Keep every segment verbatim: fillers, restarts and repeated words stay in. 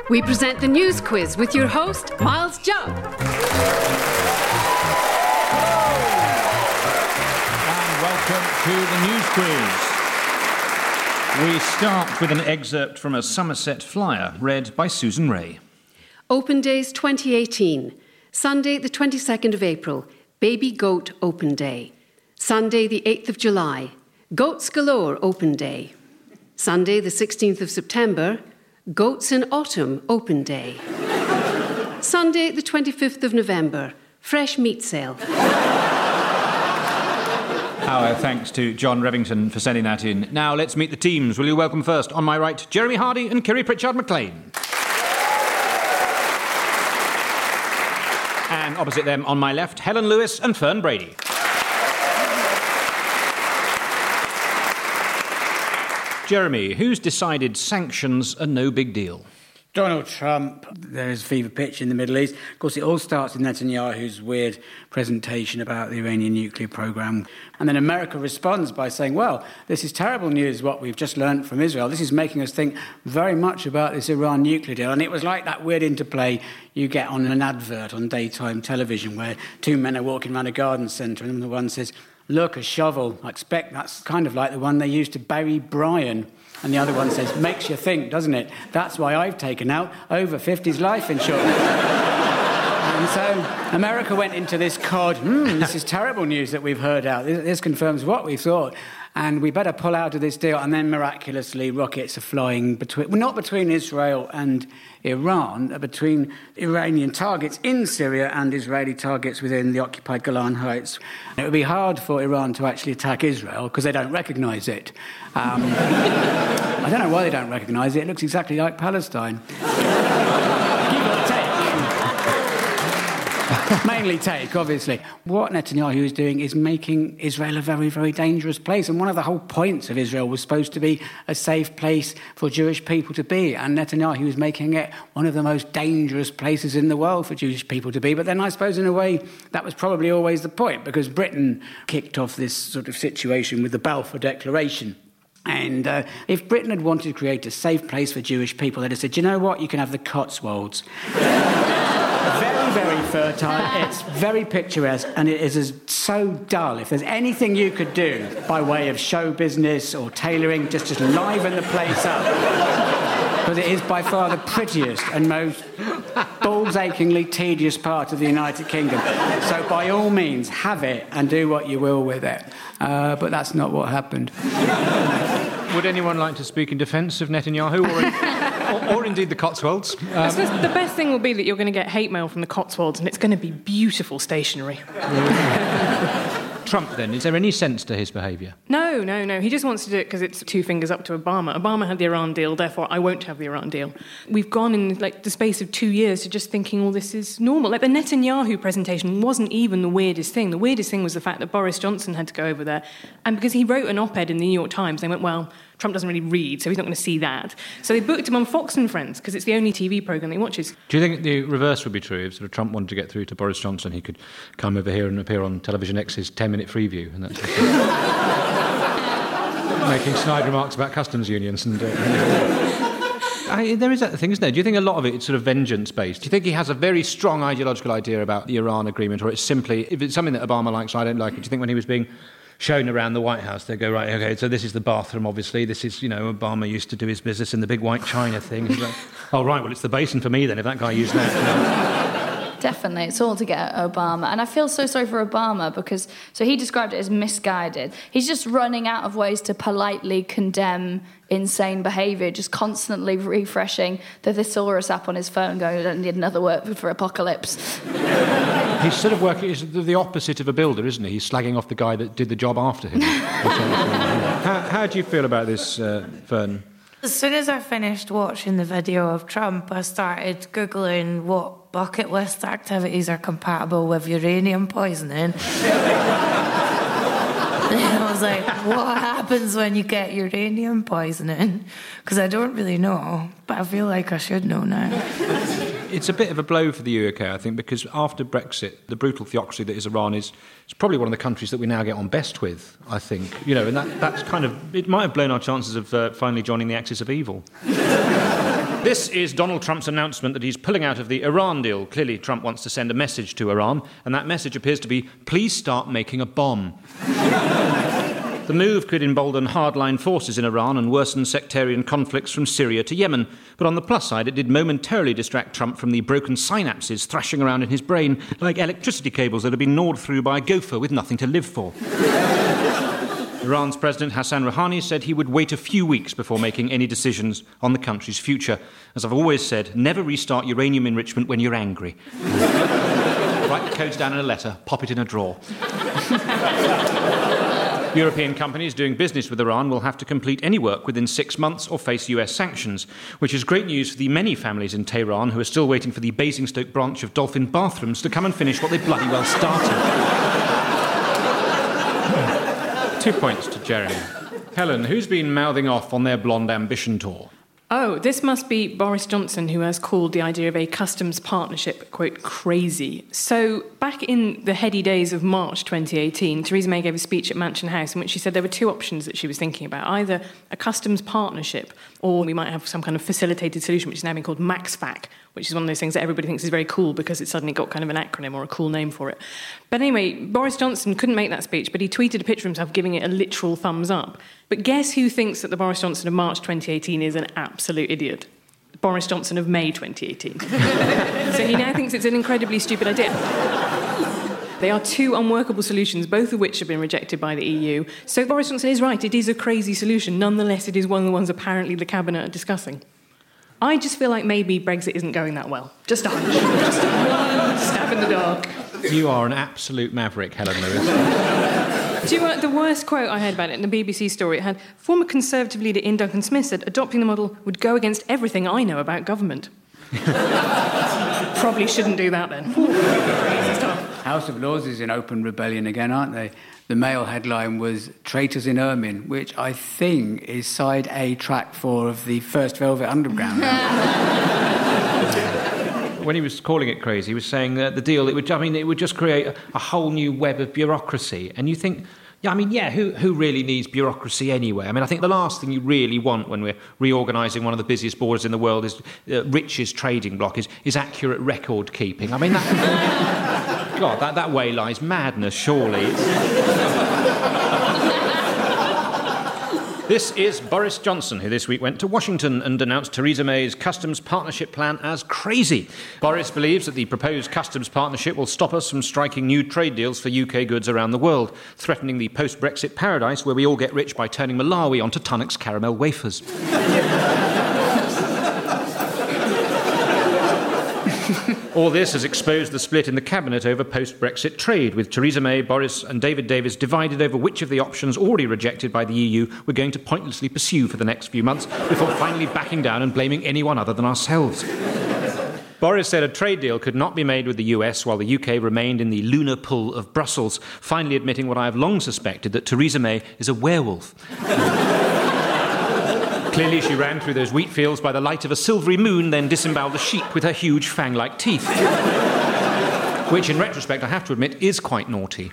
We present the news quiz with your host, Miles Judd. And welcome to the news quiz. We start with an excerpt from a Somerset flyer read by Susan Ray. Open Days twenty eighteen. Sunday the twenty-second of April, Baby Goat Open Day. Sunday the eighth of July, Goats Galore Open Day. Sunday the sixteenth of September, Goats in Autumn Open Day. Sunday the twenty-fifth of November, Fresh Meat Sale. Our thanks to John Revington for sending that in. Now let's meet the teams. Will you welcome first, on my right, Jeremy Hardy and Kiri Pritchard-McLean. And opposite them, on my left, Helen Lewis and Fern Brady. Jeremy, who's decided sanctions are no big deal? Donald Trump. There is fever pitch in the Middle East. Of course, it all starts with Netanyahu's weird presentation about the Iranian nuclear program. And then America responds by saying, well, this is terrible news, what we've just learned from Israel. This is making us think very much about this Iran nuclear deal. And it was like that weird interplay you get on an advert on daytime television where two men are walking around a garden centre and the one says, look, a shovel. I expect that's kind of like the one they used to bury Brian. And the other one says, makes you think, doesn't it? That's why I've taken out over fifties life insurance. And so America went into this cod, hmm, this is terrible news that we've heard out. This, this confirms what we thought. And we better pull out of this deal. And then miraculously, rockets are flying between, well, not between Israel and Iran, but between Iranian targets in Syria and Israeli targets within the occupied Golan Heights. It would be hard for Iran to actually attack Israel because they don't recognise it. Um, I don't know why they don't recognise it. It looks exactly like Palestine. Give or take. Mainly take, obviously. What Netanyahu is doing is making Israel a very, very dangerous place. And one of the whole points of Israel was supposed to be a safe place for Jewish people to be. And Netanyahu is making it one of the most dangerous places in the world for Jewish people to be. But then I suppose in a way that was probably always the point, because Britain kicked off this sort of situation with the Balfour Declaration. And uh, if Britain had wanted to create a safe place for Jewish people, they'd have said, you know what, you can have the Cotswolds. Very, very fertile, it's very picturesque, and it is as so dull. If there's anything you could do by way of show business or tailoring, just, just liven the place up. Because it is by far the prettiest and most balls-achingly tedious part of the United Kingdom. So by all means, have it and do what you will with it. Uh, but that's not what happened. Would anyone like to speak in defence of Netanyahu or, in, or, or indeed the Cotswolds? Um, I suppose the best thing will be that you're going to get hate mail from the Cotswolds and it's going to be beautiful stationery. Trump, then, is there any sense to his behaviour? No, no, no. He just wants to do it because it's two fingers up to Obama. Obama had the Iran deal, therefore I won't have the Iran deal. We've gone in like the space of two years to just thinking all this is normal. Like the Netanyahu presentation wasn't even the weirdest thing. The weirdest thing was the fact that Boris Johnson had to go over there. And because he wrote an op-ed in the New York Times, they went, well, Trump doesn't really read, so he's not going to see that. So they booked him on Fox and Friends, because it's the only T V programme he watches. Do you think the reverse would be true? If sort of Trump wanted to get through to Boris Johnson, he could come over here and appear on Television X's ten-minute Freeview, and that's making snide remarks about customs unions. And uh, I, there is that thing, isn't there? Do you think a lot of it is sort of vengeance-based? Do you think he has a very strong ideological idea about the Iran agreement, or it's simply, if it's something that Obama likes, I don't like it? Do you think when he was being shown around the White House, they go, right, OK, so this is the bathroom, obviously. This is, you know, Obama used to do his business in the big white china thing. He's like, oh, right, well, it's the basin for me, then, if that guy used that. You know. Definitely, it's all to get at Obama. And I feel so sorry for Obama because, so he described it as misguided. He's just running out of ways to politely condemn insane behaviour, just constantly refreshing the Thesaurus app on his phone going, I don't need another word for apocalypse. He's sort of working, he's the opposite of a builder, isn't he? He's slagging off the guy that did the job after him. how, how do you feel about this, uh, Fern? As soon as I finished watching the video of Trump, I started Googling what bucket list activities are compatible with uranium poisoning. And I was like, what happens when you get uranium poisoning? Because I don't really know, but I feel like I should know now. It's a bit of a blow for the U K, I think, because after Brexit, the brutal theocracy that is Iran is, is probably one of the countries that we now get on best with, I think. You know, and that, that's kind of, it might have blown our chances of uh, finally joining the axis of evil. This is Donald Trump's announcement that he's pulling out of the Iran deal. Clearly, Trump wants to send a message to Iran, and that message appears to be, please start making a bomb. The move could embolden hardline forces in Iran and worsen sectarian conflicts from Syria to Yemen. But on the plus side, it did momentarily distract Trump from the broken synapses thrashing around in his brain like electricity cables that have been gnawed through by a gopher with nothing to live for. Iran's President Hassan Rouhani said he would wait a few weeks before making any decisions on the country's future. As I've always said, never restart uranium enrichment when you're angry. Write the codes down in a letter, pop it in a drawer. European companies doing business with Iran will have to complete any work within six months or face U S sanctions, which is great news for the many families in Tehran who are still waiting for the Basingstoke branch of Dolphin Bathrooms to come and finish what they bloody well started. Two points to Jeremy. Helen, who's been mouthing off on their Blonde Ambition tour? Oh, this must be Boris Johnson, who has called the idea of a customs partnership, quote, crazy. So back in the heady days of March twenty eighteen, Theresa May gave a speech at Mansion House in which she said there were two options that she was thinking about, either a customs partnership or we might have some kind of facilitated solution, which is now being called MaxFac, which is one of those things that everybody thinks is very cool because it's suddenly got kind of an acronym or a cool name for it. But anyway, Boris Johnson couldn't make that speech, but he tweeted a picture of himself giving it a literal thumbs up. But guess who thinks that the Boris Johnson of March twenty eighteen is an absolute idiot? Boris Johnson of May twenty eighteen. So he now thinks it's an incredibly stupid idea. They are two unworkable solutions, both of which have been rejected by the E U. So Boris Johnson is right, it is a crazy solution. Nonetheless, it is one of the ones apparently the Cabinet are discussing. I just feel like maybe Brexit isn't going that well. Just a hunch. Just one stab in the dark. You are an absolute maverick, Helen Lewis. Do you know the worst quote I heard about it in the B B C story? It had, former Conservative leader Ian Duncan Smith said, adopting the model would go against everything I know about government. Probably shouldn't do that then. Crazy stuff. House of Lords is in open rebellion again, aren't they? The Mail headline was Traitors in Ermine, which I think is side A, track four of the first Velvet Underground. When he was calling it crazy, he was saying that the deal, it would, I mean, it would just create a, a whole new web of bureaucracy. And you think, yeah, I mean, yeah, who, who really needs bureaucracy anyway? I mean, I think the last thing you really want when we're reorganising one of the busiest borders in the world is uh, richest trading block, is, is accurate record keeping. I mean, that, God, that, that way lies madness, surely. This is Boris Johnson, who this week went to Washington and announced Theresa May's customs partnership plan as crazy. Boris believes that the proposed customs partnership will stop us from striking new trade deals for U K goods around the world, threatening the post-Brexit paradise where we all get rich by turning Malawi onto Tunnock's caramel wafers. All this has exposed the split in the Cabinet over post-Brexit trade, with Theresa May, Boris and David Davis divided over which of the options already rejected by the E U we're going to pointlessly pursue for the next few months before finally backing down and blaming anyone other than ourselves. Boris said a trade deal could not be made with the U S while the U K remained in the lunar pull of Brussels, finally admitting what I have long suspected, that Theresa May is a werewolf. Clearly, she ran through those wheat fields by the light of a silvery moon, then disemboweled the sheep with her huge fang-like teeth. Which, in retrospect, I have to admit, is quite naughty.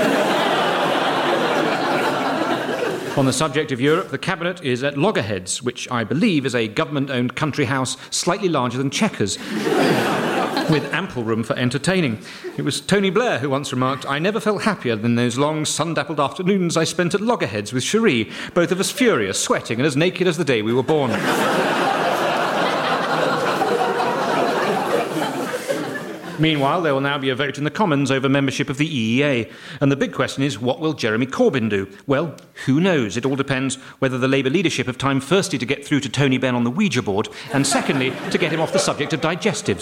On the subject of Europe, the Cabinet is at Loggerheads, which I believe is a government-owned country house slightly larger than Chequers, with ample room for entertaining. It was Tony Blair who once remarked, I never felt happier than those long sun-dappled afternoons I spent at Loggerheads with Cherie, both of us furious, sweating, and as naked as the day we were born. Meanwhile, there will now be a vote in the Commons over membership of the E E A. And the big question is, what will Jeremy Corbyn do? Well, who knows? It all depends whether the Labour leadership have time firstly to get through to Tony Benn on the Ouija board, and secondly, to get him off the subject of digestives.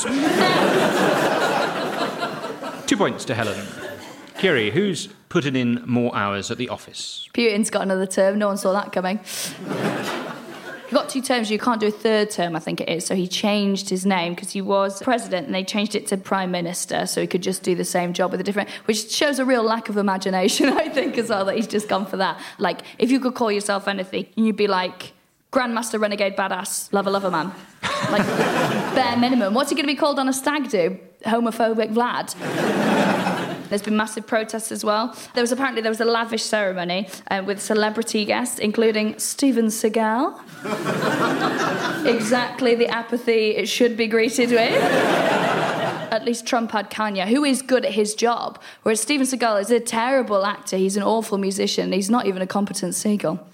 Two points to Helen. Kiri, who's putting in more hours at the office? Putin's got another term. No one saw that coming. You've got two terms, you can't do a third term, I think it is. So he changed his name because he was president and they changed it to prime minister so he could just do the same job with a different... Which shows a real lack of imagination, I think, as well, that he's just gone for that. Like, if you could call yourself anything, you'd be like, Grandmaster, Renegade, Badass, Lover, Lover Man. Like, bare minimum. What's he going to be called on a stag do? Homophobic Vlad. There's been massive protests as well. There was apparently there was a lavish ceremony uh, with celebrity guests, including Steven Seagal. Exactly the apathy it should be greeted with. At least Trump had Kanye, who is good at his job, whereas Steven Seagal is a terrible actor. He's an awful musician. He's not even a competent seagull.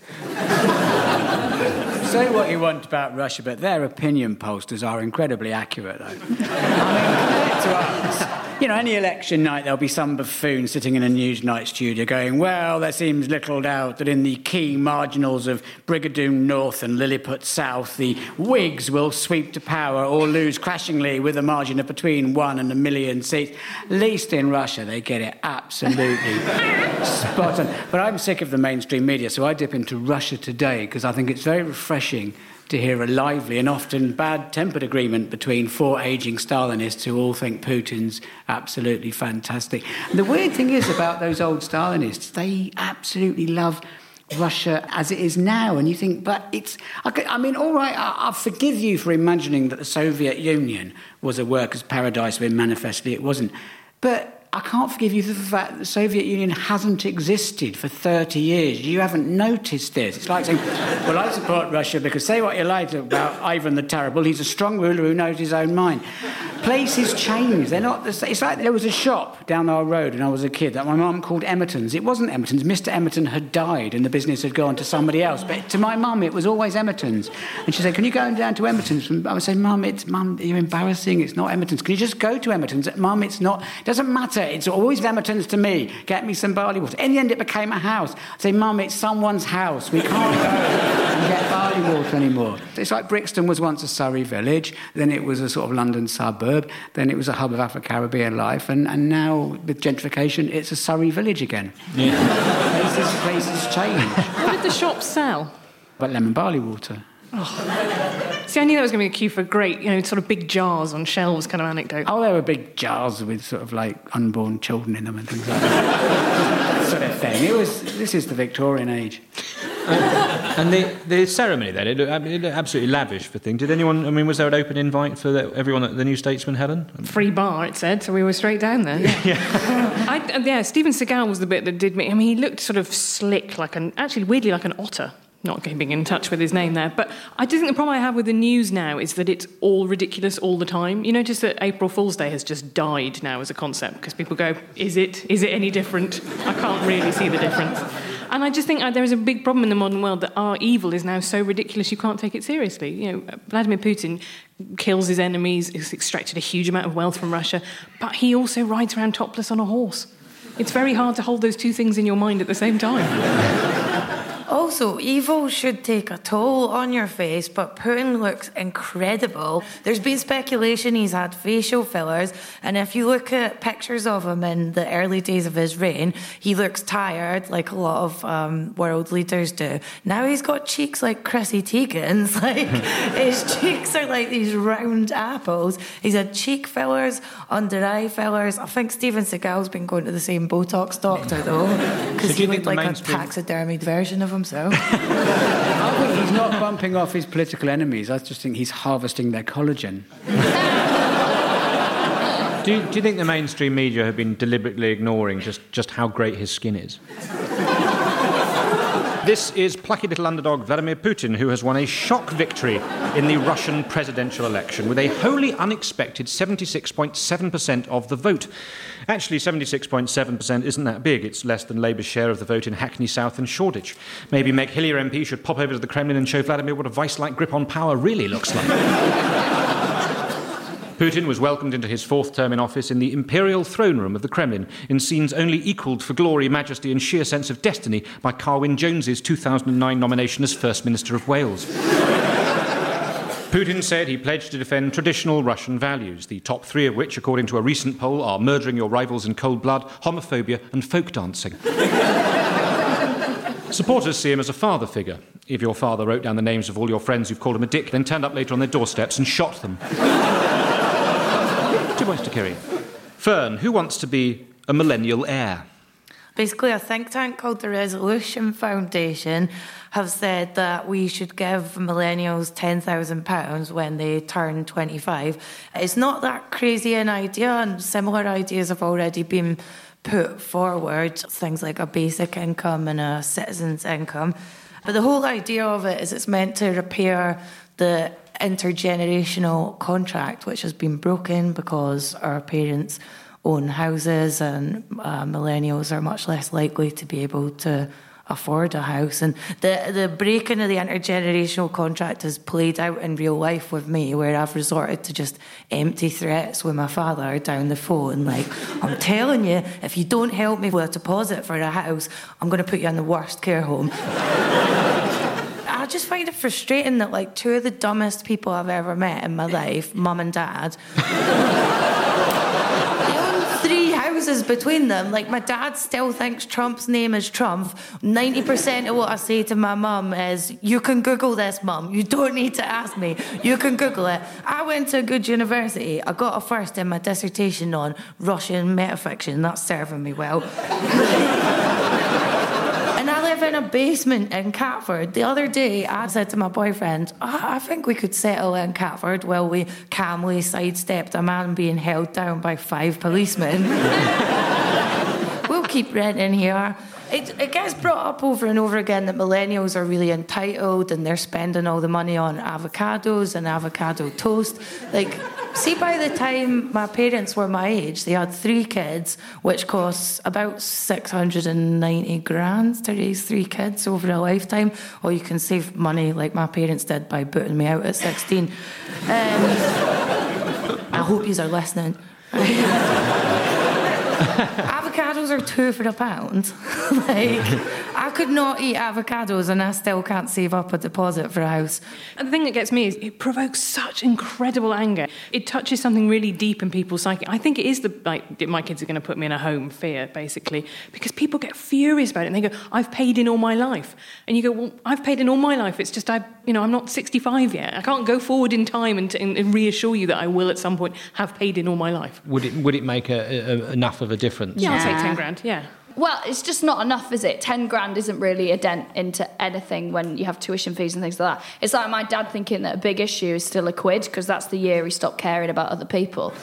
Say what you want about Russia, but their opinion posters are incredibly accurate, though. I mean, compared to us, you know, any election night, there'll be some buffoon sitting in a Newsnight studio going, well, there seems little doubt that in the key marginals of Brigadoon North and Lilliput South, the Whigs will sweep to power or lose crashingly with a margin of between one and a million seats. At least in Russia, they get it absolutely spot on. But I'm sick of the mainstream media, so I dip into Russia Today, because I think it's very refreshing to hear a lively and often bad-tempered agreement between four ageing Stalinists who all think Putin's absolutely fantastic. And the weird thing is about those old Stalinists, they absolutely love Russia as it is now, and you think, but it's... I mean, all right, I, I forgive you for imagining that the Soviet Union was a workers' paradise when manifestly it wasn't. But I can't forgive you for the fact that the Soviet Union hasn't existed for thirty years. You haven't noticed this. It's like saying, well, I support Russia because say what you like about Ivan the Terrible, he's a strong ruler who knows his own mind. Places change. They're not the same. It's like there was a shop down our road when I was a kid that my mum called Emerton's. It wasn't Emerton's. Mister Emerton had died and the business had gone to somebody else. But to my mum, it was always Emerton's. And she'd say, can you go down to Emerton's? And I would say, Mum, it's, Mum, you're embarrassing. It's not Emerton's. Can you just go to Emerton's? Mum, it's not. It doesn't matter. It's always Emerton's to me. Get me some barley water. In the end, it became a house. I'd say, Mum, it's someone's house. We can't go and get barley water anymore. It's like Brixton was once a Surrey village. Then it was a sort of London suburb. Then it was a hub of Afro-Caribbean life. And, and now, with gentrification, it's a Surrey village again. Yeah. places, places change. What did the shop sell? But lemon barley water. Oh. See, I knew that was going to be a cue for a great, you know, sort of big jars on shelves kind of anecdote. Oh, there were big jars with sort of like unborn children in them and things like that. That sort of thing. It was. This is the Victorian age. Uh, and the, the ceremony then, it looked, it looked absolutely lavish for things. Did anyone, I mean, was there an open invite for the, everyone at the New Statesman, Helen? Free bar, it said, so we were straight down there. Yeah, yeah. I, yeah Steven Seagal was the bit that did me. I mean, he looked sort of slick, like an, actually weirdly like an otter. Not keeping in touch with his name there. But I do think the problem I have with the news now is that it's all ridiculous all the time. You notice that April Fool's Day has just died now as a concept because people go, is it? Is it any different? I can't really see the difference. And I just think uh, there is a big problem in the modern world that our evil is now so ridiculous you can't take it seriously. You know, Vladimir Putin kills his enemies, has extracted a huge amount of wealth from Russia, but he also rides around topless on a horse. It's very hard to hold those two things in your mind at the same time. Also, evil should take a toll on your face, but Putin looks incredible. There's been speculation he's had facial fillers, and if you look at pictures of him in the early days of his reign, he looks tired, like a lot of um, world leaders do. Now he's got cheeks like Chrissy Teigen's. Like, his cheeks are like these round apples. He's had cheek fillers, under eye fillers. I think Steven Seagal's been going to the same Botox doctor, though, because so he looked like mainstream... a taxidermied version of himself. I think he's not bumping off his political enemies. I just think he's harvesting their collagen. do, you, do you think the mainstream media have been deliberately ignoring just, just how great his skin is? This is plucky little underdog Vladimir Putin, who has won a shock victory in the Russian presidential election with a wholly unexpected seventy-six point seven percent of the vote. Actually, seventy-six point seven percent isn't that big. It's less than Labour's share of the vote in Hackney South and Shoreditch. Maybe Meg Hillier M P should pop over to the Kremlin and show Vladimir what a vice-like grip on power really looks like. Putin was welcomed into his fourth term in office in the imperial throne room of the Kremlin, in scenes only equalled for glory, majesty and sheer sense of destiny by Carwyn Jones's two thousand nine nomination as First Minister of Wales. Putin said he pledged to defend traditional Russian values, the top three of which, according to a recent poll, are murdering your rivals in cold blood, homophobia and folk dancing. Supporters see him as a father figure. If your father wrote down the names of all your friends who've called him a dick, then turned up later on their doorsteps and shot them. Two points to Kerry. Fern, who wants to be a millennial heir? Basically, a think tank called the Resolution Foundation have said that we should give millennials ten thousand pounds when they turn twenty-five. It's not that crazy an idea, and similar ideas have already been put forward things like a basic income and a citizen's income. But the whole idea of it is it's meant to repair the intergenerational contract which has been broken because our parents own houses and uh, millennials are much less likely to be able to afford a house. And the, the breaking of the intergenerational contract has played out in real life with me, where I've resorted to just empty threats with my father down the phone, like, I'm telling you, if you don't help me with a deposit for a house, I'm going to put you in the worst care home. I just find it frustrating that, like, two of the dumbest people I've ever met in my life, mum and dad, three houses between them. Like, my dad still thinks Trump's name is Trump. ninety percent of what I say to my mum is, you can Google this, mum. You don't need to ask me. You can Google it. I went to a good university. I got a first in my dissertation on Russian metafiction. That's serving me well. And I live in a basement in Catford. The other day, I said to my boyfriend, oh, I think we could settle in Catford while we calmly sidestepped a man being held down by five policemen. We'll keep renting here. It, it gets brought up over and over again that millennials are really entitled and they're spending all the money on avocados and avocado toast. Like, see, by the time my parents were my age, they had three kids, which costs about six hundred ninety grand to raise three kids over a lifetime. Or you can save money like my parents did by booting me out at sixteen. Um, I hope you are listening. Avocados are two for a pound. Like, I could not eat avocados and I still can't save up a deposit for a house. And the thing that gets me is it provokes such incredible anger. It touches something really deep in people's psyche. I think it is the, like, my kids are going to put me in a home fear, basically, because people get furious about it and they go, I've paid in all my life. And you go, well, I've paid in all my life. It's just, I, you know, I'm not sixty-five yet. I can't go forward in time and, and, and reassure you that I will at some point have paid in all my life. Would it, would it make a, a, enough of a difference? Yeah, Yeah. I'll take ten grand, yeah. Well, it's just not enough, is it? Ten grand isn't really a dent into anything when you have tuition fees and things like that. It's like my dad thinking that a big issue is still a quid because that's the year he stopped caring about other people.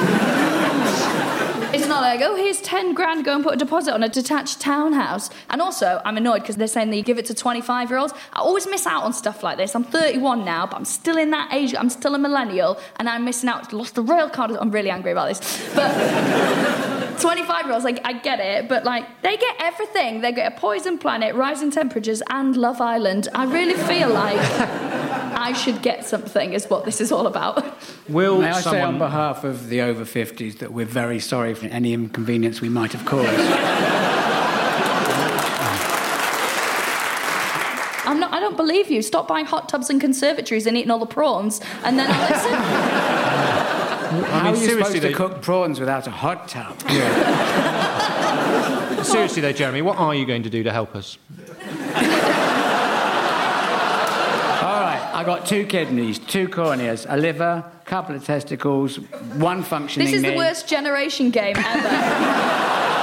It's not like, oh, here's ten grand, go and put a deposit on a detached townhouse. And also, I'm annoyed because they're saying that you give it to twenty-five-year-olds. I always miss out on stuff like this. I'm thirty-one now, but I'm still in that age. I'm still a millennial, and I'm missing out. Lost the rail card. I'm really angry about this. But twenty-five-year-olds, like, I get it, but, like, they get everything. They get a Poison Planet, Rising Temperatures, and Love Island. I really feel like I should get something, is what this is all about. Will May I someone... say on behalf of the over fifties that we're very sorry for any inconvenience we might have caused. I'm not, I don't believe you. Stop buying hot tubs and conservatories and eating all the prawns, and then I'll listen. How I mean, are you supposed seriously, to they... cook prawns without a hot tub? Yeah. Seriously, though, Jeremy, what are you going to do to help us? All right, I got two kidneys, two corneas, a liver, a couple of testicles, one functioning This is knee. the worst generation game ever.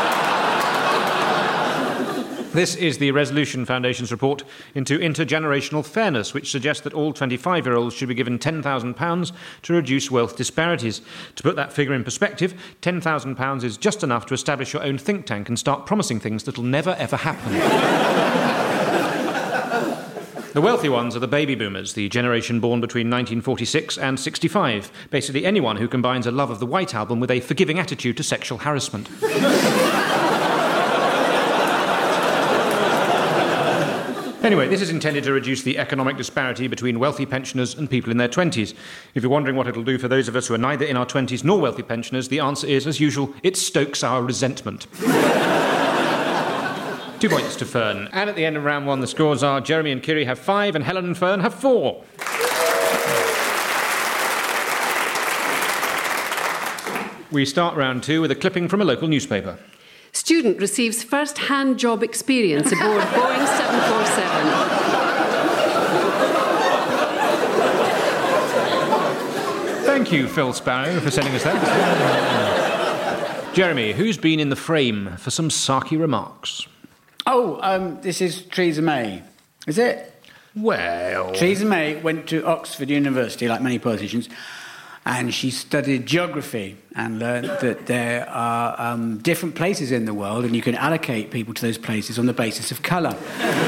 This is the Resolution Foundation's report into intergenerational fairness, which suggests that all twenty-five-year-olds should be given ten thousand pounds to reduce wealth disparities. To put that figure in perspective, ten thousand pounds is just enough to establish your own think tank and start promising things that'll never, ever happen. The wealthy ones are the baby boomers, the generation born between nineteen forty-six and sixty-five. Basically anyone who combines a love of the White Album with a forgiving attitude to sexual harassment. Anyway, this is intended to reduce the economic disparity between wealthy pensioners and people in their twenties. If you're wondering what it'll do for those of us who are neither in our twenties nor wealthy pensioners, the answer is, as usual, it stokes our resentment. Two points to Fern. And at the end of round one, the scores are Jeremy and Kiri have five and Helen and Fern have four. We start round two with a clipping from a local newspaper. Student receives first-hand job experience aboard Boeing seven forty-seven. Thank you, Phil Sparrow, for sending us that. Jeremy, who's been in the frame for some sarky remarks? Oh, um, this is Theresa May. Is it? Well... Theresa May went to Oxford University, like many politicians, And she studied geography and learned that there are um, different places in the world, and you can allocate people to those places on the basis of colour.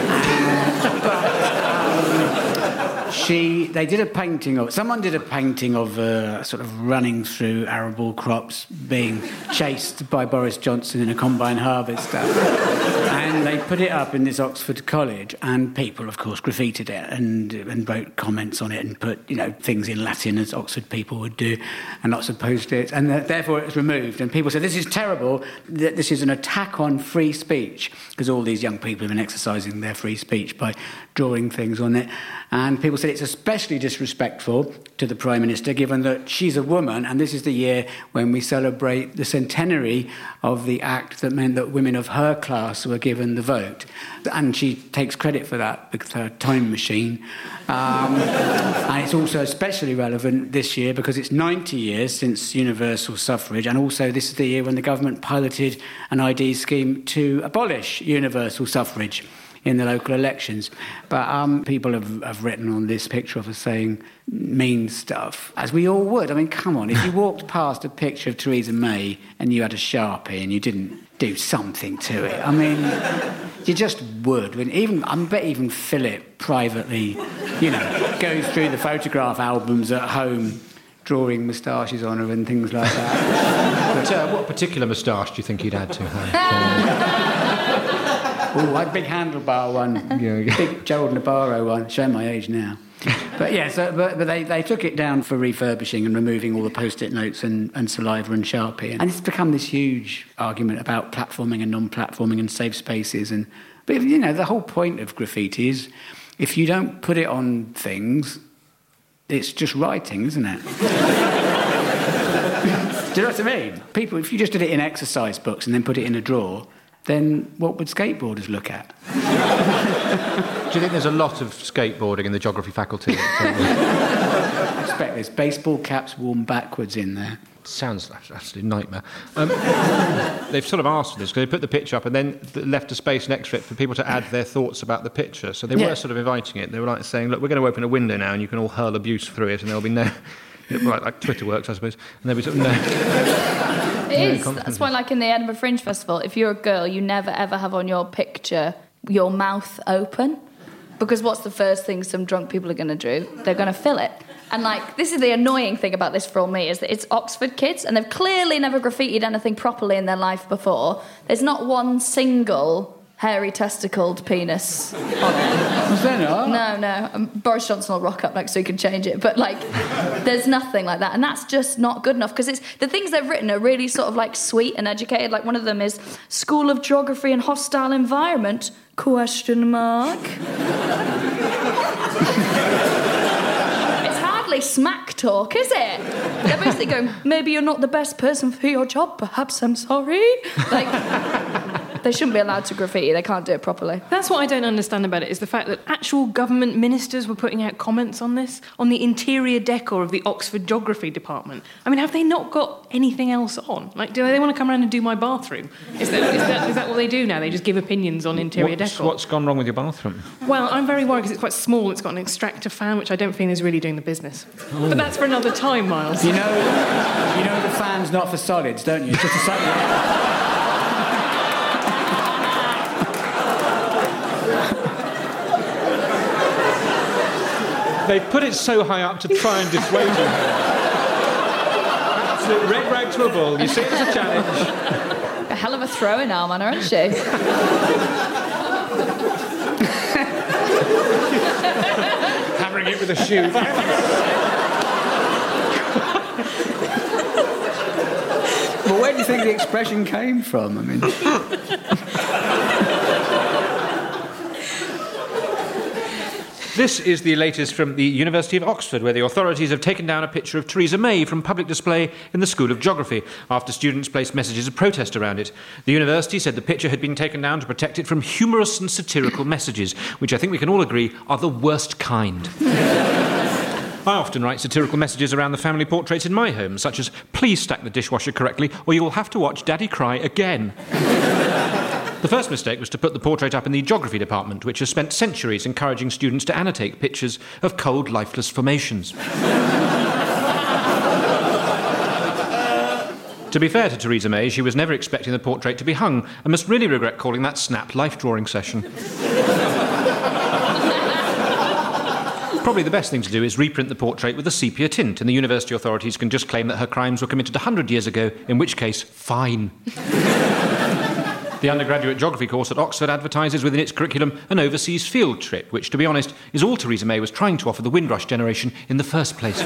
She, they did a painting of, someone did a painting of uh, sort of running through arable crops, being chased by Boris Johnson in a combine harvester. And they put it up in this Oxford college, and people, of course, graffitied it and, and wrote comments on it and put, you know, things in Latin, as Oxford people would do, and lots of post-its. And uh, therefore it was removed. And people said, this is terrible, that this is an attack on free speech, because all these young people have been exercising their free speech by drawing things on it. And people said it's especially disrespectful to the Prime Minister, given that she's a woman, and this is the year when we celebrate the centenary of the act that meant that women of her class were given the vote. And she takes credit for that because her time machine. Um, and it's also especially relevant this year because it's ninety years since universal suffrage, and also this is the year when the government piloted an I D scheme to abolish universal suffrage in the local elections. But um, people have, have written on this picture of her saying mean stuff, as we all would. I mean, come on, if you walked past a picture of Theresa May and you had a Sharpie and you didn't do something to it, I mean, you just would. When even I bet even Philip privately, you know, goes through the photograph albums at home, drawing moustaches on her and things like that. But, uh, what particular moustache do you think he'd add to her? Oh, a big handlebar one, yeah, big Gerald Nabarro one. Showing my age now. But yeah, so, but, but they, they took it down for refurbishing and removing all the post-it notes and, and saliva and Sharpie. And it's become this huge argument about platforming and non-platforming and safe spaces. And but, if, you know, the whole point of graffiti is if you don't put it on things, it's just writing, isn't it? Do you know what I mean? People, if you just did it in exercise books and then put it in a drawer, then what would skateboarders look at? Do you think there's a lot of skateboarding in the geography faculty? I expect there's baseball caps worn backwards in there. Sounds like an absolute nightmare. Um, they've sort of asked for this, because they put the picture up and then left a space next to it for people to add their thoughts about the picture. So they yeah. were sort of inviting it. They were like saying, look, we're going to open a window now and you can all hurl abuse through it and there'll be no... Right, like Twitter works, I suppose. And there'll be sort of no... It is. That's why, like in the Edinburgh Fringe Festival, if you're a girl, you never ever have on your picture your mouth open, because what's the first thing some drunk people are going to do? They're going to fill it. And like, this is the annoying thing about this for me, is that it's Oxford kids, and they've clearly never graffitied anything properly in their life before. There's not one single hairy testicled penis on it. Was there not? No, no. Um, Boris Johnson will rock up next so he can change it. But, like, there's nothing like that. And that's just not good enough, because it's the things they've written are really sort of, like, sweet and educated. Like, one of them is School of Geography and Hostile Environment, question mark. It's hardly smack talk, is it? They're basically going, maybe you're not the best person for your job, perhaps I'm sorry. Like... They shouldn't be allowed to graffiti. They can't do it properly. That's what I don't understand about it, is the fact that actual government ministers were putting out comments on this, on the interior decor of the Oxford Geography Department. I mean, have they not got anything else on? Like, do they want to come around and do my bathroom? Is that, is that, is that what they do now? They just give opinions on interior what's, decor? What's gone wrong with your bathroom? Well, I'm very worried because it's quite small. It's got an extractor fan, which I don't think is really doing the business. Oh. But that's for another time, Miles. You know, you know the fan's not for solids, don't you? It's just a solid... They put it so high up to try and dissuade you. Absolute red rag to a bull. You see it as a challenge. A hell of a throwing arm on her, isn't she? Hammering it with a shoe. Well, where do you think the expression came from? I mean... This is the latest from the University of Oxford, where the authorities have taken down a picture of Theresa May from public display in the School of Geography after students placed messages of protest around it. The university said the picture had been taken down to protect it from humorous and satirical messages, which I think we can all agree are the worst kind. I often write satirical messages around the family portraits in my home, such as, please stack the dishwasher correctly or you will have to watch Daddy cry again. The first mistake was to put the portrait up in the geography department, which has spent centuries encouraging students to annotate pictures of cold, lifeless formations. To be fair to Theresa May, she was never expecting the portrait to be hung and must really regret calling that snap life drawing session. Probably the best thing to do is reprint the portrait with a sepia tint, and the university authorities can just claim that her crimes were committed one hundred years ago, in which case, fine. The undergraduate geography course at Oxford advertises within its curriculum an overseas field trip, which, to be honest, is all Theresa May was trying to offer the Windrush generation in the first place.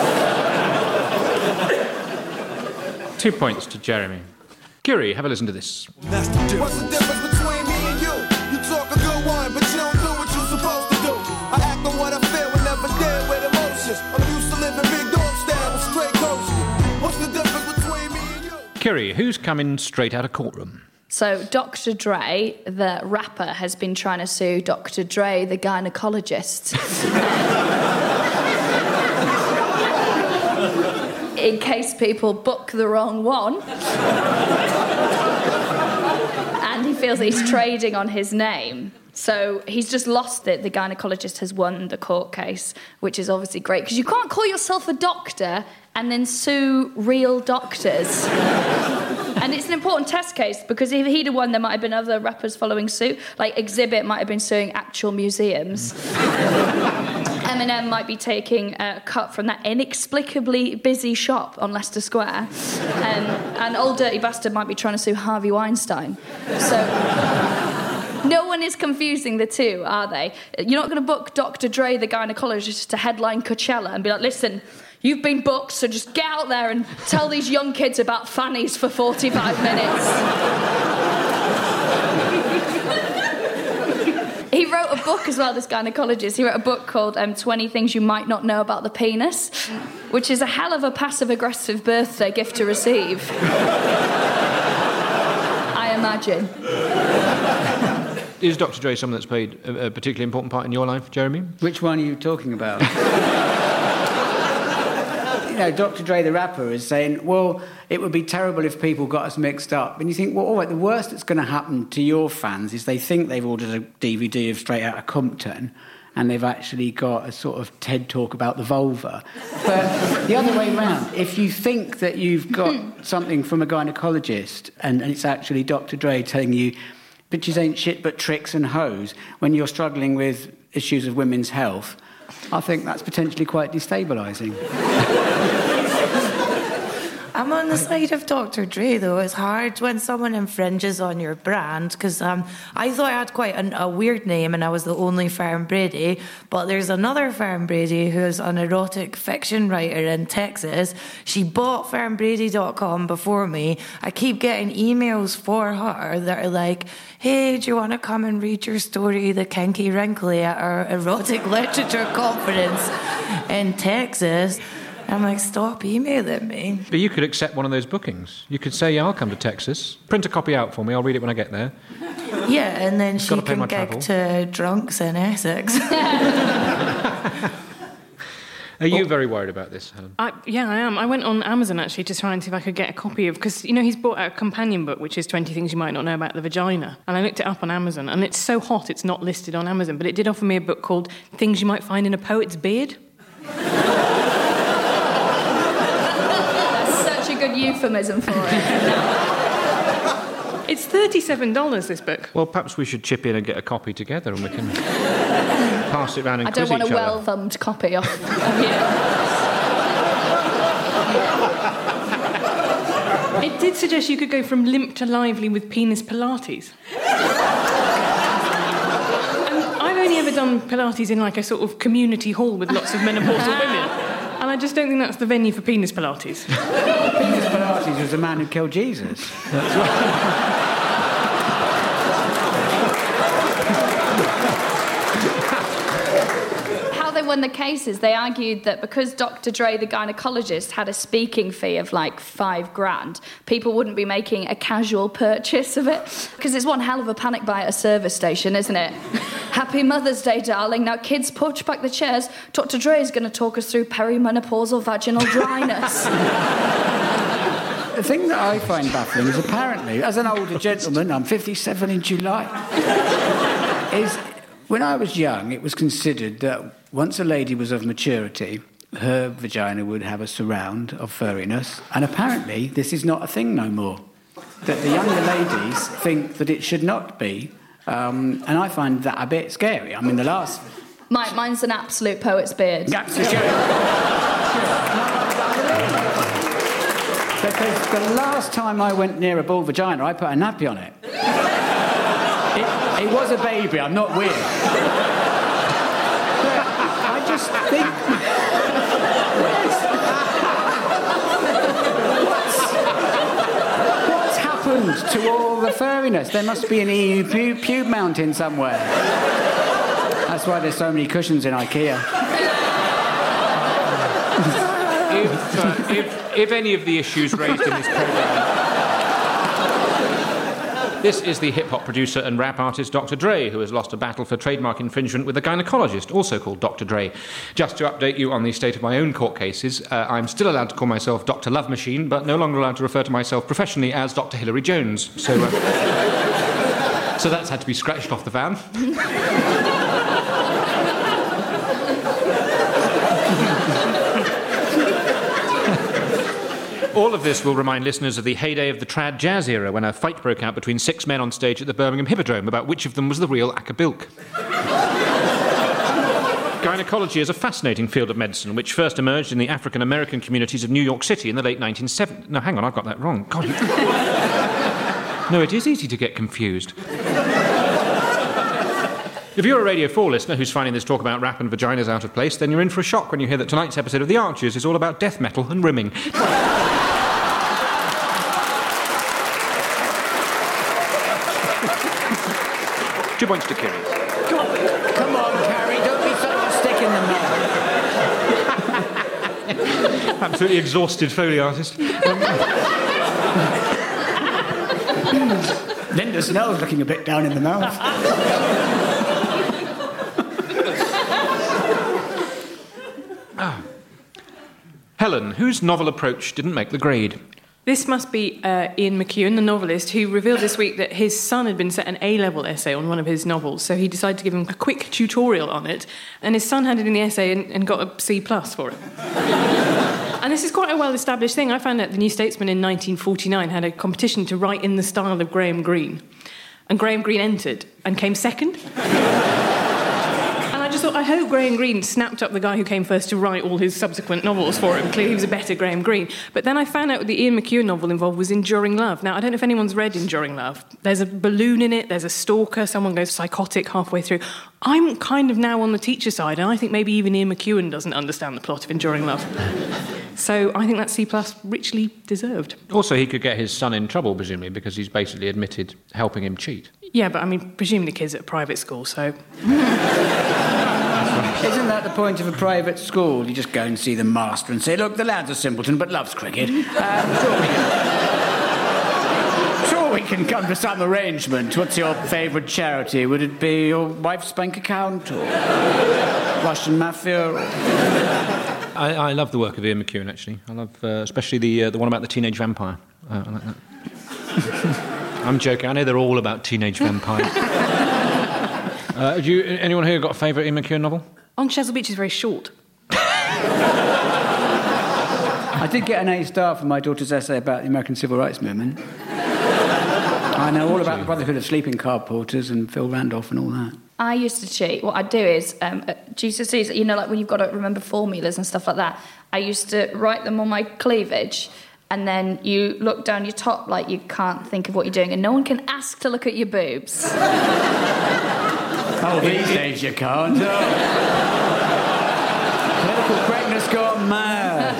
Two points to Jeremy. Curie, have a listen to this. What's the difference between me and you? You talk a good one, but you don't do what you're supposed to do. I act on what I feel and never deal with emotions. I'm used to living big dog style with straight coaches. What's the difference between me and you? Curie, who's coming straight out of courtroom? So Doctor Dre, the rapper, has been trying to sue Doctor Dre, the gynecologist. In case people book the wrong one. And he feels he's trading on his name. So he's just lost it. The gynecologist has won the court case, which is obviously great, because you can't call yourself a doctor and then sue real doctors. And it's an important test case, because if he'd have won, there might have been other rappers following suit. Like Exhibit might have been suing actual museums. Eminem might be taking a cut from that inexplicably busy shop on Leicester Square. Um, and Old Dirty Bastard might be trying to sue Harvey Weinstein. So no one is confusing the two, are they? You're not going to book Doctor Dre, the gynecologist, to headline Coachella and be like, listen, you've been booked, so just get out there and tell these young kids about fannies for forty-five minutes. He wrote a book as well, this gynecologist. He wrote a book called um, twenty Things You Might Not Know About the Penis, which is a hell of a passive-aggressive birthday gift to receive. I imagine. Is Doctor Dre someone that's played a, a particularly important part in your life, Jeremy? Which one are you talking about? You know, Doctor Dre, the rapper, is saying, well, it would be terrible if people got us mixed up. And you think, well, all right, the worst that's going to happen to your fans is they think they've ordered a D V D of Straight Outta Compton and they've actually got a sort of TED talk about the vulva. But the other way round, if you think that you've got something from a gynecologist and, and it's actually Doctor Dre telling you bitches ain't shit but tricks and hoes when you're struggling with issues of women's health, I think that's potentially quite destabilising. I'm on the side of Doctor Dre, though. It's hard when someone infringes on your brand, because um, I thought I had quite an, a weird name and I was the only Fern Brady, but there's another Fern Brady who's an erotic fiction writer in Texas. She bought fern brady dot com before me. I keep getting emails for her that are like, hey, do you want to come and read your story, The Kinky Wrinkly, at our erotic literature conference in Texas? I'm like, stop emailing me. But you could accept one of those bookings. You could say, yeah, I'll come to Texas. Print a copy out for me. I'll read it when I get there. Yeah, and then Just she can gig travel. to drunks in Essex. Are you very worried about this, Helen? I, yeah, I am. I went on Amazon, actually, to try and see if I could get a copy of... Because, you know, he's bought out a companion book, which is twenty Things You Might Not Know About the Vagina. And I looked it up on Amazon, and it's so hot it's not listed on Amazon. But it did offer me a book called Things You Might Find in a Poet's Beard. That's such a good euphemism for it. It's thirty-seven dollars, this book. Well, perhaps we should chip in and get a copy together and we can pass it around and I quiz don't want each a other. well-thumbed copy of, of you. It did suggest you could go from limp to lively with penis Pilates. And I've only ever done Pilates in like a sort of community hall with lots of menopausal women. And I just don't think that's the venue for penis Pilates. Penis Pilates was the man who killed Jesus. That's right. They won the cases. They argued that because Doctor Dre, the gynecologist, had a speaking fee of like five grand, people wouldn't be making a casual purchase of it. Because it's one hell of a panic buy at a service station, isn't it? Happy Mother's Day, darling. Now, kids, push back the chairs. Doctor Dre is going to talk us through perimenopausal vaginal dryness. The thing that I find baffling is apparently, as an older gentleman, I'm fifty-seven in July, is when I was young, it was considered that once a lady was of maturity, her vagina would have a surround of furriness, and apparently this is not a thing no more. That the younger ladies think that it should not be, um, and I find that a bit scary. I mean, the last... Mike, mine's an absolute poet's beard. Because the last time I went near a bald vagina, I put a nappy on it. It, it was a baby, I'm not weird. I just think... What's, what's happened to all the furriness? There must be an E U pube, pube mountain somewhere. That's why there's so many cushions in IKEA. if, uh, if, if any of the issues raised in this programme... This is the hip-hop producer and rap artist Doctor Dre, who has lost a battle for trademark infringement with a gynaecologist, also called Doctor Dre. Just to update you on the state of my own court cases, uh, I'm still allowed to call myself Doctor Love Machine, but no longer allowed to refer to myself professionally as Doctor Hilary Jones. So, uh, so that's had to be scratched off the van. All of this will remind listeners of the heyday of the trad jazz era, when a fight broke out between six men on stage at the Birmingham Hippodrome about which of them was the real Acabilk. Gynecology is a fascinating field of medicine, which first emerged in the African-American communities of New York City in the late nineteen seventies. No, hang on, I've got that wrong. God, you... No, it is easy to get confused. If you're a Radio four listener who's finding this talk about rap and vaginas out of place, then you're in for a shock when you hear that tonight's episode of The Archers is all about death metal and rimming. Two points to Kiri. Come on, come on, Carrie, don't be such a stick in the mud. Absolutely exhausted Foley artist. Um... Linda Snell's looking a bit down in the mouth. ah. Helen, whose novel approach didn't make the grade? This must be uh, Ian McEwan, the novelist, who revealed this week that his son had been set an A-level essay on one of his novels, so he decided to give him a quick tutorial on it, and his son handed in the essay and, and got a C plus for it. And this is quite a well-established thing. I found out the New Statesman in nineteen forty-nine had a competition to write in the style of Graham Greene, and Graham Greene entered and came second. I just thought, I hope Graham Greene snapped up the guy who came first to write all his subsequent novels for him. Clearly he was a better Graham Greene. But then I found out the Ian McEwan novel involved was Enduring Love. Now, I don't know if anyone's read Enduring Love. There's a balloon in it, there's a stalker, someone goes psychotic halfway through. I'm kind of now on the teacher side, and I think maybe even Ian McEwan doesn't understand the plot of Enduring Love. So I think that C plus richly deserved. Also, he could get his son in trouble, presumably, because he's basically admitted helping him cheat. Yeah, but I mean, presumably the kid's at a private school, so... Isn't that the point of a private school? You just go and see the master and say, look, the lad's a simpleton but loves cricket. Um, sure, we can... sure we can come to some arrangement. What's your favourite charity? Would it be your wife's bank account or Russian mafia? Or... I, I love the work of Ian McEwan, actually. I love uh, especially the uh, the one about the teenage vampire. Uh, I like that. I'm joking. I know they're all about teenage vampires. uh, do you, anyone here got a favourite Ian McEwan novel? On Chesil Beach is very short. I did get an A star for my daughter's essay about the American Civil Rights Movement. I know all about the Brotherhood of Sleeping Car Porters and Phil Randolph and all that. I used to cheat. What I'd do is, um, at G C S Es, you know, like when you've got to remember formulas and stuff like that, I used to write them on my cleavage, and then you look down your top like you can't think of what you're doing, and no one can ask to look at your boobs. Oh, these days you can't. Oh. Political correctness gone mad.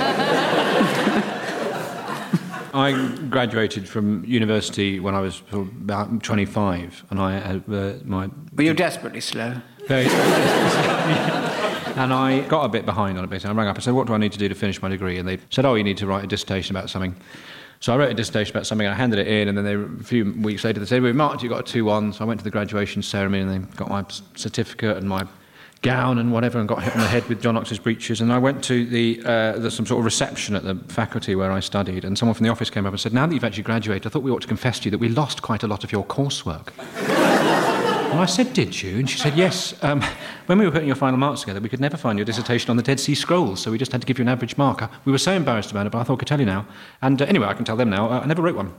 I graduated from university when I was about twenty-five, and I had uh, my... Were you desperately slow? Very And I got a bit behind on it, basically. I rang up and said, what do I need to do to finish my degree? And they said, oh, you need to write a dissertation about something. So I wrote a dissertation about something, and I handed it in, and then they, a few weeks later they said, we've marked you, got a two one. So I went to the graduation ceremony, and they got my certificate and my gown and whatever, and got hit on the head with John Knox's breeches. And I went to the, uh, the some sort of reception at the faculty where I studied, and someone from the office came up and said, now that you've actually graduated, I thought we ought to confess to you that we lost quite a lot of your coursework. And I said, did you? And she said, yes. Um, when we were putting your final marks together, we could never find your dissertation on the Dead Sea Scrolls, so we just had to give you an average marker. We were so embarrassed about it, but I thought I could tell you now. And uh, anyway, I can tell them now. Uh, I never wrote one.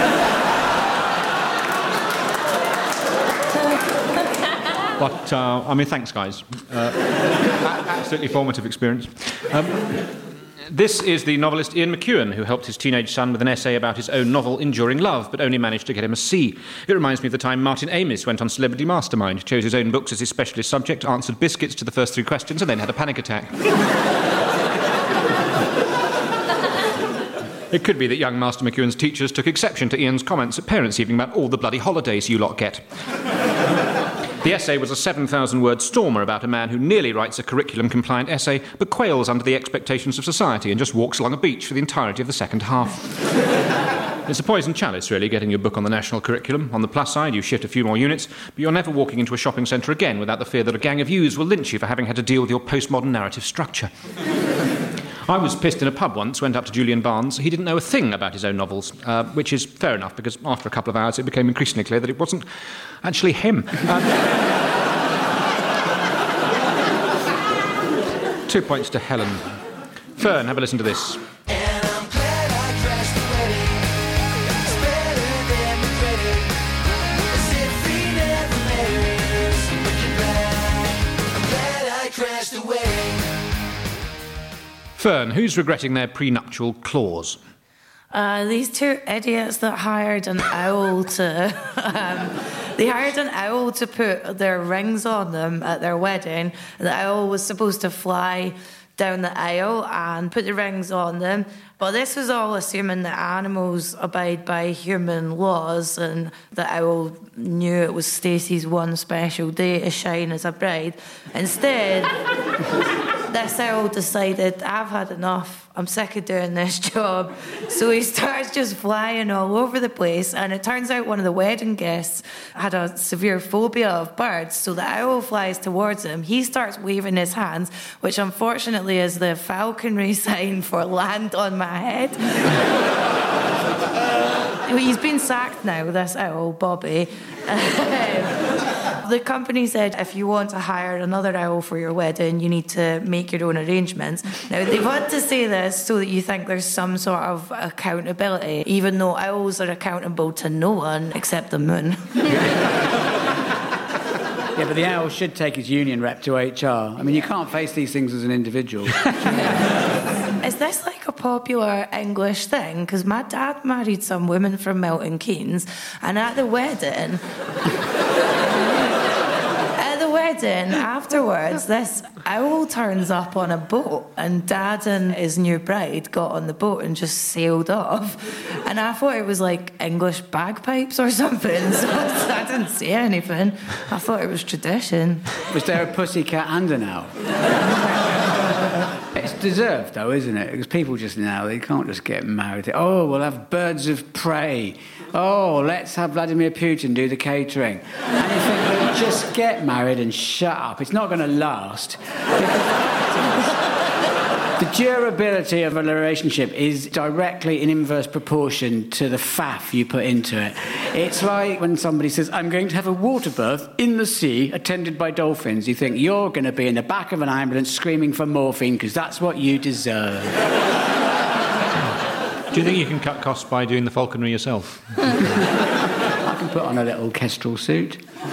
But, uh, I mean, thanks, guys. Uh, absolutely formative experience. Um, this is the novelist Ian McEwan, who helped his teenage son with an essay about his own novel, Enduring Love, but only managed to get him a C. It reminds me of the time Martin Amis went on Celebrity Mastermind, chose his own books as his specialist subject, answered biscuits to the first three questions, and then had a panic attack. It could be that young Master McEwan's teachers took exception to Ian's comments at parents' evening about all the bloody holidays you lot get. The essay was a seven thousand word stormer about a man who nearly writes a curriculum-compliant essay, but quails under the expectations of society and just walks along a beach for the entirety of the second half. It's a poisoned chalice, really, getting your book on the national curriculum. On the plus side, you shift a few more units, but you're never walking into a shopping centre again without the fear that a gang of youths will lynch you for having had to deal with your postmodern narrative structure. I was pissed in a pub once, went up to Julian Barnes. He didn't know a thing about his own novels, uh, which is fair enough, because after a couple of hours it became increasingly clear that it wasn't actually him. Um, two points to Helen. Fern, have a listen to this. And I'm glad I crashed the wedding. It's better than regretting. As if we never married. Looking back, I'm glad I crashed the wedding. Fern, who's regretting their prenuptial clause? Uh, these two idiots that hired an owl to... Um, they hired an owl to put their rings on them at their wedding. The owl was supposed to fly down the aisle and put the rings on them. But this was all assuming that animals abide by human laws, and the owl knew it was Stacey's one special day to shine as a bride. Instead, this owl decided, I've had enough. I'm sick of doing this job. So he starts just flying all over the place, and it turns out one of the wedding guests had a severe phobia of birds, so the owl flies towards him. He starts waving his hands, which unfortunately is the falconry sign for land on my head. He's been sacked now, this owl, Bobby. The company said, if you want to hire another owl for your wedding, you need to make your own arrangements. Now, they want to say this so that you think there's some sort of accountability, even though owls are accountable to no one except the moon. Yeah, but the owl should take his union rep to H R. I mean, you can't face these things as an individual. Is this like a popular English thing? Because my dad married some woman from Milton Keynes, and at the wedding... wedding, afterwards, this owl turns up on a boat, and Dad and his new bride got on the boat and just sailed off. And I thought it was like English bagpipes or something, so I didn't say anything. I thought it was tradition. Was there a pussycat and an owl? It's deserved, though, isn't it? Because people just now, they can't just get married. Oh, we'll have birds of prey. Oh, let's have Vladimir Putin do the catering. And you think, well, just get married and shut up. It's not going to last. The durability of a relationship is directly in inverse proportion to the faff you put into it. It's like when somebody says, I'm going to have a water birth in the sea attended by dolphins. You think, you're going to be in the back of an ambulance screaming for morphine because that's what you deserve. Do you think you can cut costs by doing the falconry yourself? I can put on a little kestrel suit.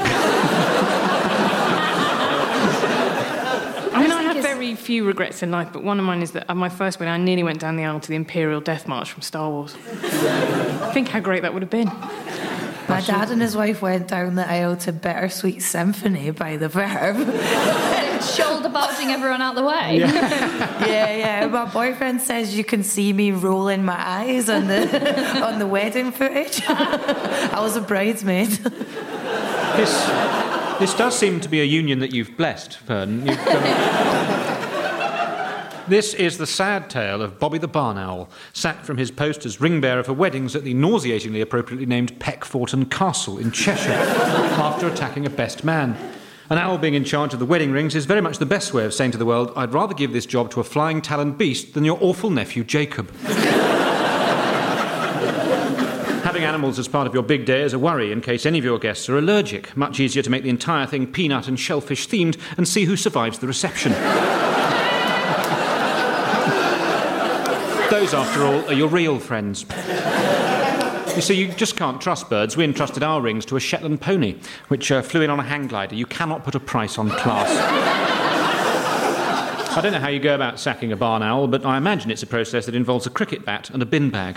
I mean, I have very few regrets in life, but one of mine is that at my first wedding, I nearly went down the aisle to the Imperial Death March from Star Wars. Think how great that would have been. My dad and his wife went down the aisle to Bittersweet Symphony by the Verve. Shoulder barging everyone out the way. Yeah. yeah, yeah. My boyfriend says you can see me rolling my eyes on the on the wedding footage. I was a bridesmaid. This, this does seem to be a union that you've blessed, Fern. You've, um... This is the sad tale of Bobby the Barn Owl, sacked from his post as ring bearer for weddings at the nauseatingly appropriately named Peckforton Castle in Cheshire after attacking a best man. An owl being in charge of the wedding rings is very much the best way of saying to the world, I'd rather give this job to a flying talon beast than your awful nephew Jacob. Having animals as part of your big day is a worry in case any of your guests are allergic. Much easier to make the entire thing peanut and shellfish themed and see who survives the reception. Those, after all, are your real friends. You see, you just can't trust birds. We entrusted our rings to a Shetland pony, which uh, flew in on a hang glider. You cannot put a price on class. I don't know how you go about sacking a barn owl, but I imagine it's a process that involves a cricket bat and a bin bag.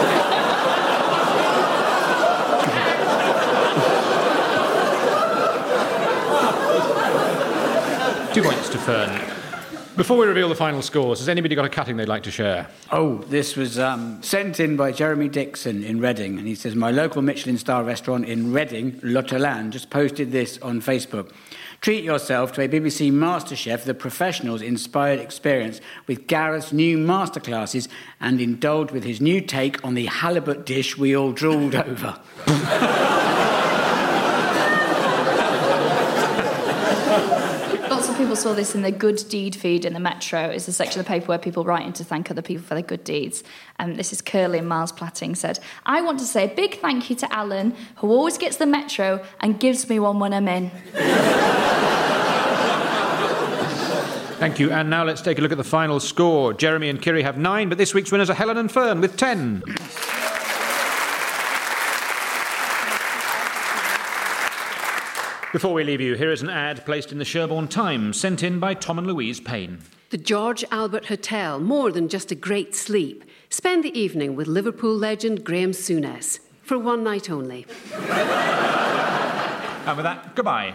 Two points to Fern. Before we reveal the final scores, has anybody got a cutting they'd like to share? Oh, this was um, sent in by Jeremy Dixon in Reading, and he says, my local Michelin star restaurant in Reading, L'Hôtelan, just posted this on Facebook. Treat yourself to a B B C MasterChef The Professionals inspired experience with Gareth's new masterclasses and indulge with his new take on the halibut dish we all drooled over. Lots of people saw this in the good deed feed in the Metro. It's a section of the paper where people write in to thank other people for their good deeds. And um, this is Curly and Miles Platting said, I want to say a big thank you to Alan, who always gets the Metro and gives me one when I'm in. Thank you. And now let's take a look at the final score. Jeremy and Kiri have nine, but this week's winners are Helen and Fern with ten. Before we leave you, here is an ad placed in the Sherborne Times, sent in by Tom and Louise Payne. The George Albert Hotel, more than just a great sleep. Spend the evening with Liverpool legend Graham Souness, for one night only. And with that, goodbye.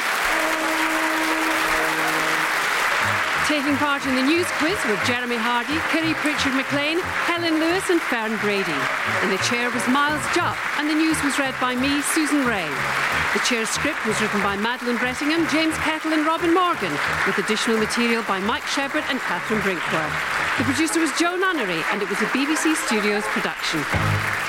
Taking part in the news quiz were Jeremy Hardy, Kiri Pritchard McLean, Helen Lewis and Fern Brady. In the chair was Miles Jupp, and the news was read by me, Susan Ray. The chair's script was written by Madeleine Brettingham, James Kettle and Robin Morgan, with additional material by Mike Shepherd and Catherine Brinkworth. The producer was Joe Nunnery, and it was a B B C Studios production.